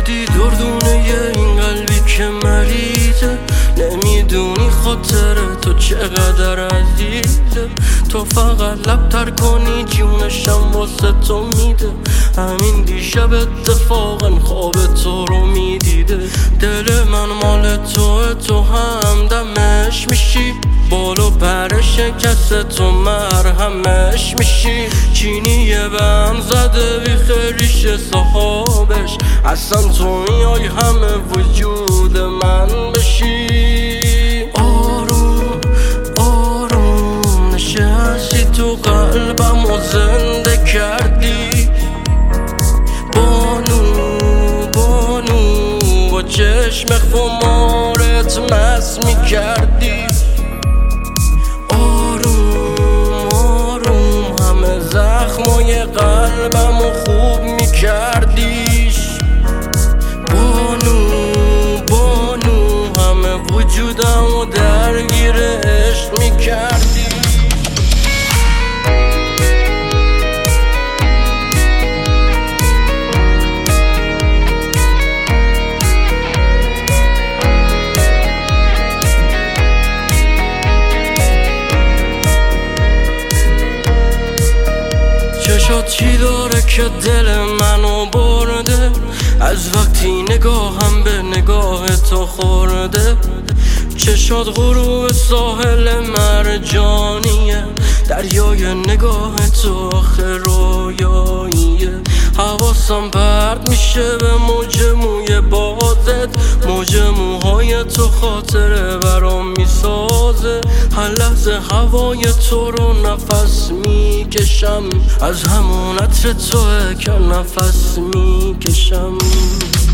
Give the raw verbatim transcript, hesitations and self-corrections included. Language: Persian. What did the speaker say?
بودی دردونه این قلبی که مریضه، نمیدونی خاطر تو چقدر عزیزه. تو فقط لب تر کنی جونشم واسه تو میده. همین دیشب اتفاقا خواب تو رو میدیده. دل من مال توه، تو هم دمش میشی. بالو پر شکست تو مرهمش میشی. چینی بهم زده بی خریش صحابش. اصلا تو میای همه وجود من بشی. آروم آروم نشستی تو قلبم و زنده کردی. بانو بانو با چشم خمارت مست میکردی. زخمای قلبم و خوب میکردیش. بانو بانو همه وجودم و درگیر عشق میکردی. چشات چی داره که دل منو برده؟ از وقتی نگاهم به نگاه تو خورده. چشات غروب ساحل مرجانیه، دریای نگاه تو آخه رویاییه. حواسم پرت میشه به موج موی بازت. موج موهای تو خاطره برام میسازه. هر لحظه هوای تو رو نفس میکشم. از همون عطر توه که نفس میکشم.